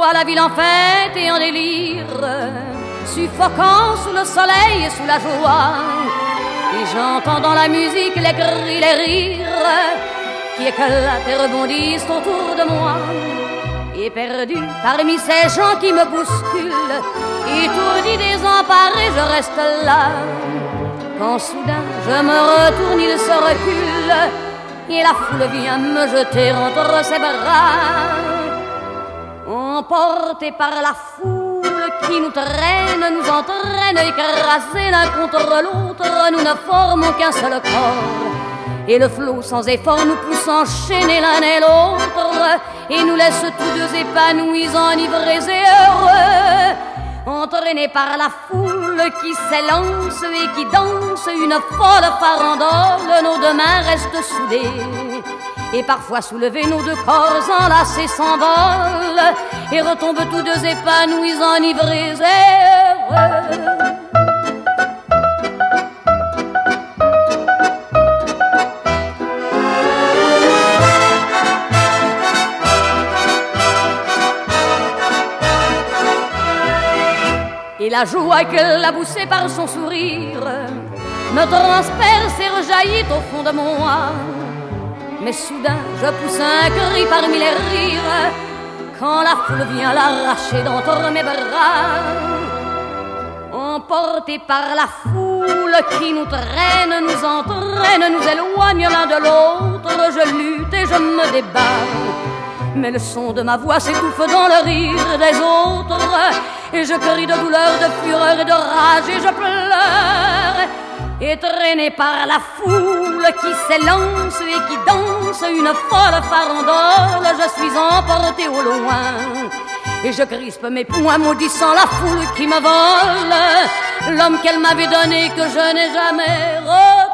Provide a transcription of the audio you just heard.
vois la ville en fête et en délire, suffocant sous le soleil et sous la joie. Et j'entends dans la musique les cris, les rires qui éclatent et rebondissent autour de moi. Et perdu parmi ces gens qui me bousculent, étourdi, désemparé, je reste là. Quand soudain je me retourne, il se recule, et la foule vient me jeter entre ses bras. Emportés par la foule qui nous traîne, nous entraîne, écrasés l'un contre l'autre, nous ne formons qu'un seul corps. Et le flot sans effort nous pousse enchaîner l'un et l'autre, et nous laisse tous deux épanouis, enivrés et heureux. Entraînés par la foule qui s'élance et qui danse une folle farandole, nos deux mains restent soudées. Et parfois soulevés, nos deux corps enlacés s'envolent et retombent tous deux épanouis, enivrés et heureux. Et la joie qu'elle a poussée par son sourire me transperce et rejaillit au fond de moi. Mais soudain je pousse un cri parmi les rires quand la foule vient l'arracher d'entre mes bras. Emportés par la foule qui nous traîne, nous entraîne, nous éloigne l'un de l'autre, je lutte et je me débat. Mais le son de ma voix s'étouffe dans le rire des autres, et je crie de douleur, de fureur et de rage, et je pleure. Et traîné par la foule qui s'élance et qui danse une folle farandole, je suis emporté au loin. Et je crispe mes poings maudissant la foule qui me vole l'homme qu'elle m'avait donné, que je n'ai jamais revu.